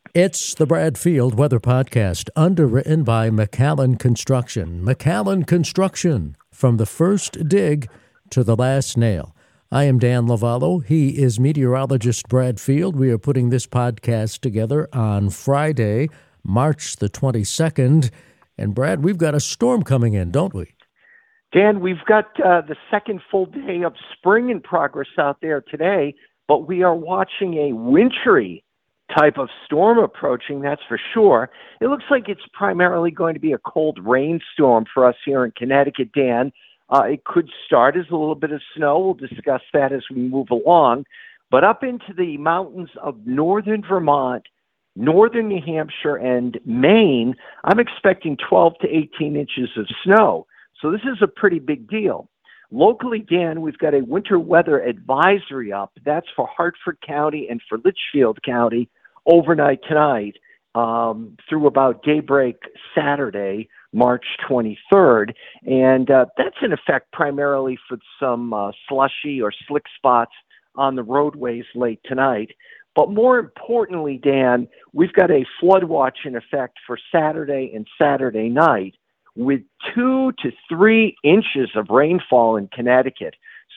It's the Brad Field Weather Podcast, underwritten by McAllen Construction. McAllen Construction, from the first dig to the last nail. I am Dan Lovallo. He is meteorologist Brad Field. We are putting this podcast together on Friday, March the 22nd. And Brad, we've got a storm coming in, don't we? Dan, we've got the second full day of spring in progress out there today, but we are watching a wintry type of storm approaching, that's for sure. It looks like it's primarily going to be a cold rainstorm for us here in Connecticut, Dan. It could start as a little bit of snow. We'll discuss that as we move along. But up into the mountains of northern Vermont, northern New Hampshire, and Maine, I'm expecting 12 to 18 inches of snow. So this is a pretty big deal. Locally, Dan, we've got a winter weather advisory up. That's for Hartford County and for Litchfield County overnight tonight through about daybreak Saturday, March 23rd. And that's in effect primarily for some slushy or slick spots on the roadways late tonight. But more importantly, Dan, we've got a flood watch in effect for Saturday and Saturday night with 2 to 3 inches of rainfall in Connecticut.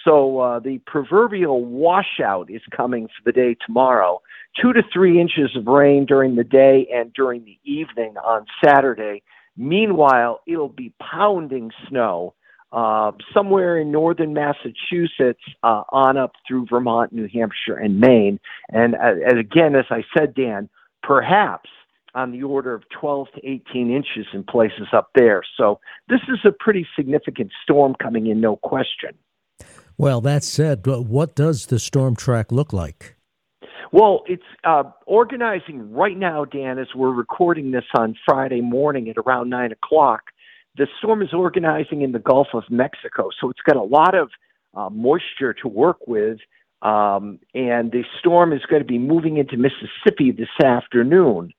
So the proverbial washout is coming for the day tomorrow. 2 to 3 inches of rain during the day and during the evening on Saturday. Meanwhile, it'll be pounding snow somewhere in northern Massachusetts on up through Vermont, New Hampshire, and Maine. And again, as I said, Dan, perhaps on the order of 12 to 18 inches in places up there. So this is a pretty significant storm coming in, no question. Well, that said, what does the storm track look like? Well, it's organizing right now, Dan, as we're recording this on Friday morning at around 9 o'clock. The storm is organizing in the Gulf of Mexico, so it's got a lot of moisture to work with, and the storm is going to be moving into Mississippi this afternoon.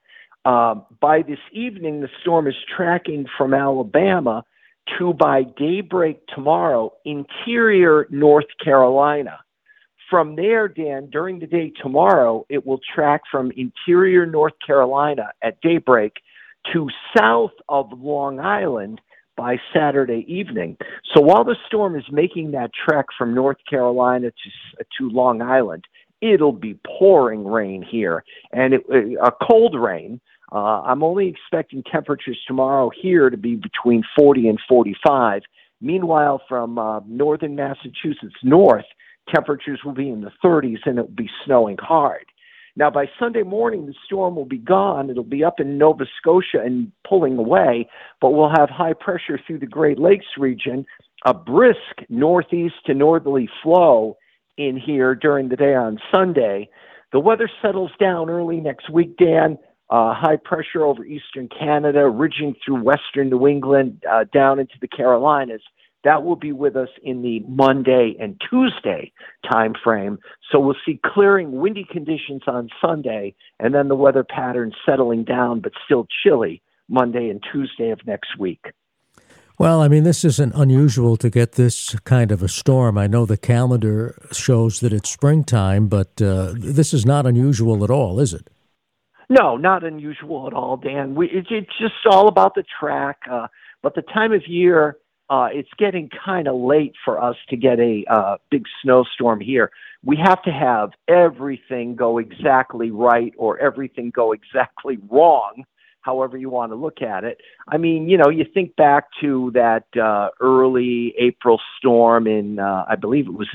By this evening, the storm is tracking from Alabama to, by daybreak tomorrow, interior North Carolina. From there, Dan, during the day tomorrow, it will track from interior North Carolina at daybreak to south of Long Island by Saturday evening. So while the storm is making that trek from North Carolina to Long Island, it'll be pouring rain here, and a cold rain. I'm only expecting temperatures tomorrow here to be between 40 and 45. Meanwhile, from northern Massachusetts north, temperatures will be in the 30s, and it will be snowing hard. Now, by Sunday morning, the storm will be gone. It'll be up in Nova Scotia and pulling away, but we'll have high pressure through the Great Lakes region, a brisk northeast to northerly flow in here during the day on Sunday. The weather settles down early next week, Dan. High pressure over eastern Canada, ridging through western New England, down into the Carolinas. That will be with us in the Monday and Tuesday time frame. So we'll see clearing, windy conditions on Sunday, and then the weather pattern settling down, but still chilly Monday and Tuesday of next week. Well, I mean, this isn't unusual to get this kind of a storm. I know the calendar shows that it's springtime, but this is not unusual at all, is it? No, not unusual at all, Dan. It's just all about the track. But the time of year, it's getting kind of late for us to get a big snowstorm here. We have to have everything go exactly right or everything go exactly wrong, however you want to look at it. I mean, you think back to that early April storm in, I believe it was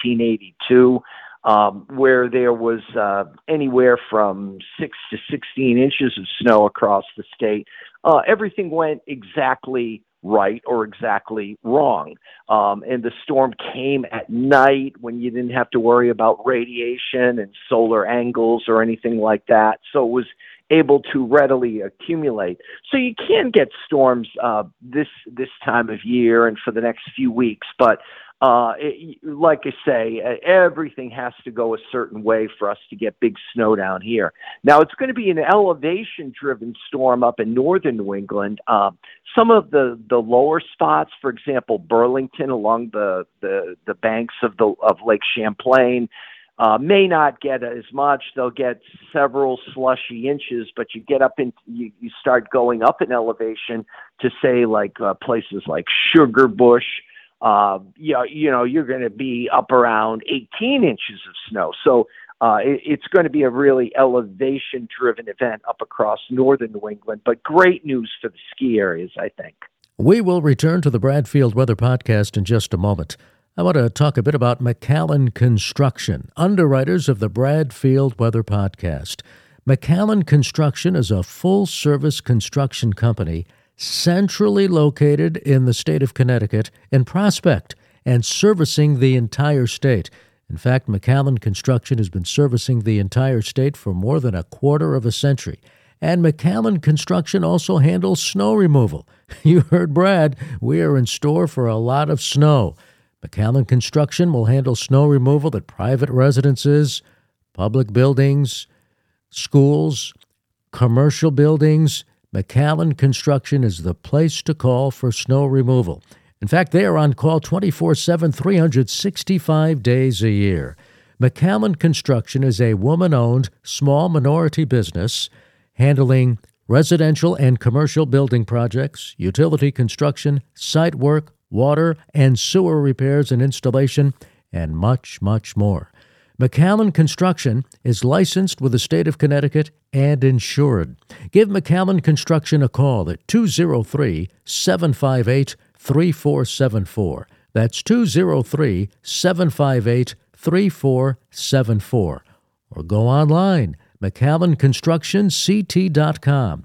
1982, where there was anywhere from 6 to 16 inches of snow across the state. Everything went exactly right or exactly wrong. And the storm came at night when you didn't have to worry about radiation and solar angles or anything like that. So it was able to readily accumulate. So you can get storms this time of year and for the next few weeks, but like I say, everything has to go a certain way for us to get big snow down here. Now, it's going to be an elevation-driven storm up in northern New England. Some of the lower spots, for example, Burlington along the banks of Lake Champlain, may not get as much. They'll get several slushy inches, but you get up in, you start going up in elevation to say like places like Sugar Bush. You're going to be up around 18 inches of snow. So it's going to be a really elevation-driven event up across northern New England, but great news for the ski areas, I think. We will return to the Bradfield Weather Podcast in just a moment. I want to talk a bit about McAllen Construction, underwriters of the Bradfield Weather Podcast. McAllen Construction is a full-service construction company centrally located in the state of Connecticut in Prospect and servicing the entire state. In fact, McAllen Construction has been servicing the entire state for more than a quarter of a century. And McAllen Construction also handles snow removal. You heard Brad, we are in store for a lot of snow. McAllen Construction will handle snow removal at private residences, public buildings, schools, commercial buildings. McAllen Construction is the place to call for snow removal. In fact, they are on call 24/7, 365 days a year. McAllen Construction is a woman-owned small minority business handling residential and commercial building projects, utility construction, site work, water and sewer repairs and installation, and much, much more. McAllen Construction is licensed with the state of Connecticut and insured. Give McAllen Construction a call at 203-758-3474. That's 203-758-3474. Or go online, McAllenConstructionCT.com.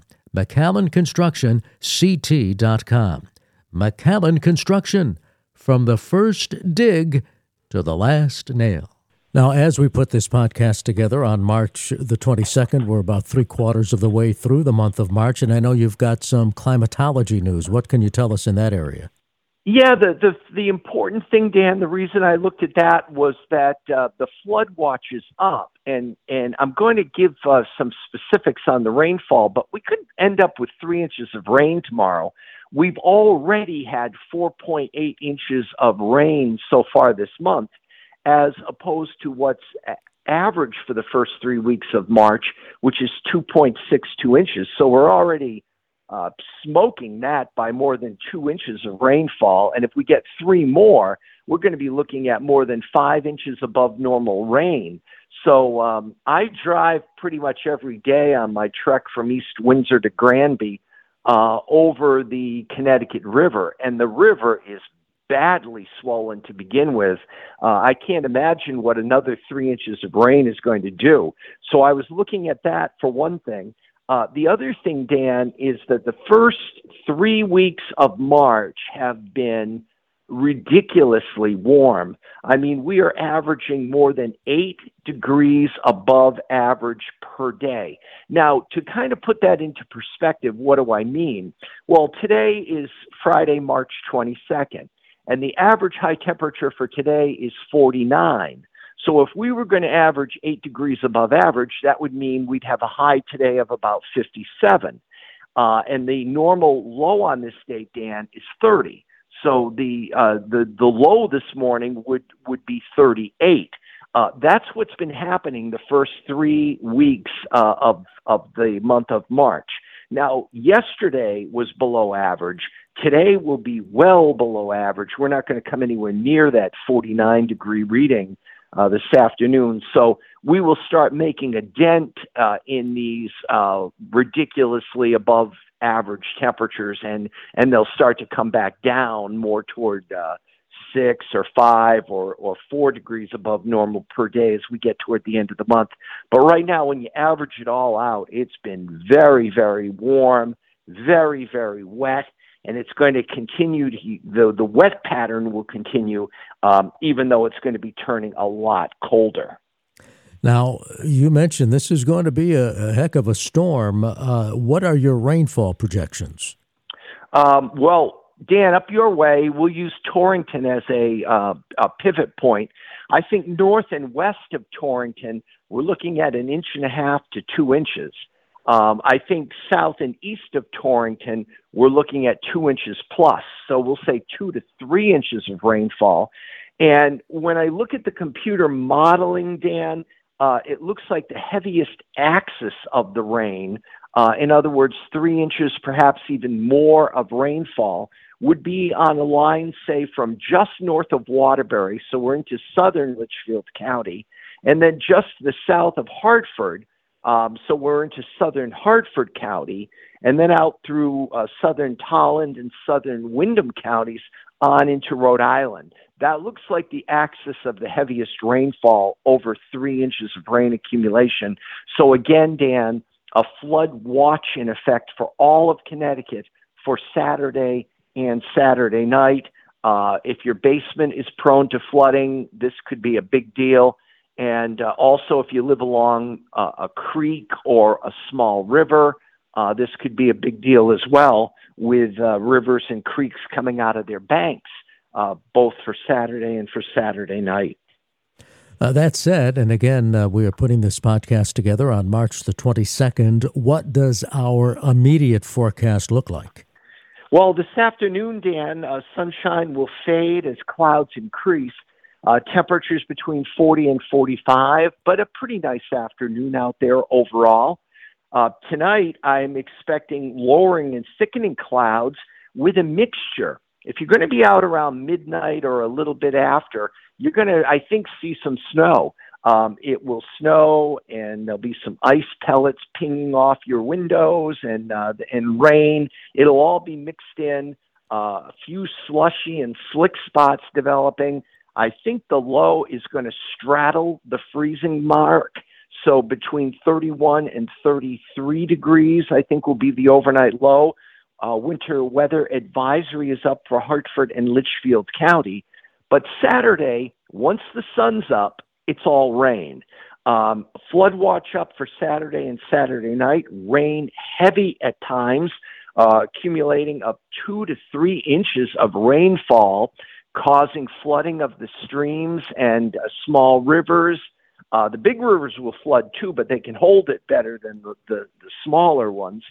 McAllenConstructionCT.com. McAllen Construction, from the first dig to the last nail. Now, as we put this podcast together on March the 22nd, we're about 3/4 of the way through the month of March, and I know you've got some climatology news. What can you tell us in that area? Yeah, the important thing, Dan, the reason I looked at that was that the flood watch is up, and I'm going to give some specifics on the rainfall, but we could end up with 3 inches of rain tomorrow. We've already had 4.8 inches of rain so far this month, as opposed to what's average for the first 3 weeks of March, which is 2.62 inches. So we're already smoking that by more than 2 inches of rainfall. And if we get 3 more, we're going to be looking at more than 5 inches above normal rain. So I drive pretty much every day on my trek from East Windsor to Granby over the Connecticut River, and the river is badly swollen to begin with. I can't imagine what another 3 inches of rain is going to do. So I was looking at that for one thing. The other thing, Dan, is that the first 3 weeks of March have been ridiculously warm. I mean, we are averaging more than 8 degrees above average per day. Now, to kind of put that into perspective, what do I mean? Well, today is Friday, March 22nd, and the average high temperature for today is 49. So if we were going to average 8 degrees above average, that would mean we'd have a high today of about 57. And the normal low on this date, Dan, is 30. So the low this morning would be 38. That's what's been happening the first 3 weeks of the month of March. Now, yesterday was below average. Today will be well below average. We're not going to come anywhere near that 49-degree reading this afternoon. So we will start making a dent in these ridiculously above average temperatures, and they'll start to come back down more toward 6 or 5 or 4 degrees above normal per day as we get toward the end of the month. But right now, when you average it all out, it's been very, very warm, very, very wet, and it's going to continue the wet pattern will continue, even though it's going to be turning a lot colder. Now, you mentioned this is going to be a heck of a storm. What are your rainfall projections? Well, Dan, up your way, we'll use Torrington as a pivot point. I think north and west of Torrington, we're looking at 1.5 to 2 inches. I think south and east of Torrington, we're looking at 2 inches plus. So we'll say 2 to 3 inches of rainfall. And when I look at the computer modeling, Dan, it looks like the heaviest axis of the rain, in other words, 3 inches, perhaps even more of rainfall, would be on a line, say, from just north of Waterbury, so we're into southern Litchfield County, and then just the south of Hartford, so we're into southern Hartford County, and then out through southern Tolland and southern Windham counties on into Rhode Island. That looks like the axis of the heaviest rainfall, over 3 inches of rain accumulation. So again, Dan, a flood watch in effect for all of Connecticut for Saturday and Saturday night. If your basement is prone to flooding, this could be a big deal. And also, if you live along a creek or a small river, this could be a big deal as well, with rivers and creeks coming out of their banks, both for Saturday and for Saturday night. That said, and again, we are putting this podcast together on March the 22nd. What does our immediate forecast look like? Well, this afternoon, Dan, sunshine will fade as clouds increase. Temperatures between 40 and 45, but a pretty nice afternoon out there overall. Tonight, I'm expecting lowering and thickening clouds with a mixture. If you're going to be out around midnight or a little bit after, you're going to, I think, see some snow. It will snow, and there'll be some ice pellets pinging off your windows, and rain. It'll all be mixed in. A few slushy and slick spots developing. I think the low is going to straddle the freezing mark. So between 31 and 33 degrees, I think, will be the overnight low. Winter weather advisory is up for Hartford and Litchfield County. But Saturday, once the sun's up, it's all rain. Flood watch up for Saturday and Saturday night. Rain heavy at times, accumulating up 2 to 3 inches of rainfall, causing flooding of the streams and small rivers. The big rivers will flood too, but they can hold it better than the smaller ones.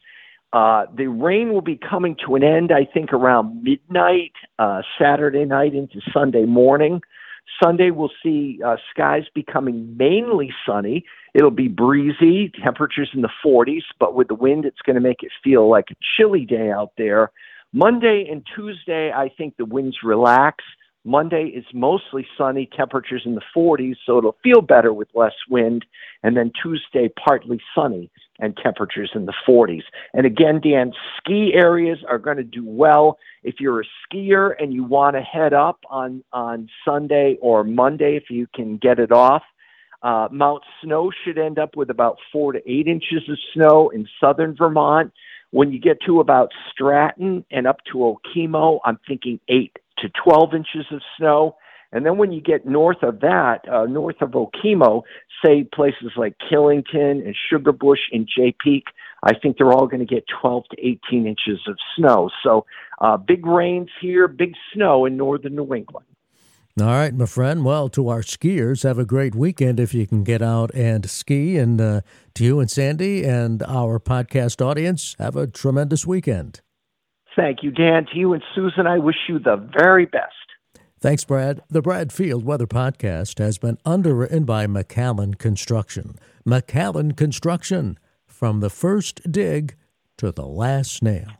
The rain will be coming to an end, I think, around midnight, Saturday night into Sunday morning. Sunday, we'll see skies becoming mainly sunny. It'll be breezy, temperatures in the 40s, but with the wind, it's going to make it feel like a chilly day out there. Monday and Tuesday, I think the winds relax. Monday is mostly sunny, temperatures in the 40s, so it'll feel better with less wind. And then Tuesday, partly sunny and temperatures in the 40s. And again, Dan, ski areas are going to do well. If you're a skier and you want to head up on Sunday or Monday, if you can get it off, Mount Snow should end up with about 4 to 8 inches of snow in southern Vermont. When you get to about Stratton and up to Okemo, I'm thinking 8 to 12 inches of snow. And then when you get north of that, north of Okemo, say places like Killington and Sugar Bush and Jay Peak, I think they're all going to get 12 to 18 inches of snow. So big rains here, big snow in northern New England. All right, my friend. Well, to our skiers, have a great weekend if you can get out and ski. And to you and Sandy and our podcast audience, have a tremendous weekend. Thank you, Dan. To you and Susan, I wish you the very best. Thanks, Brad. The Brad Field Weather Podcast has been underwritten by McAllen Construction. McAllen Construction, from the first dig to the last nail.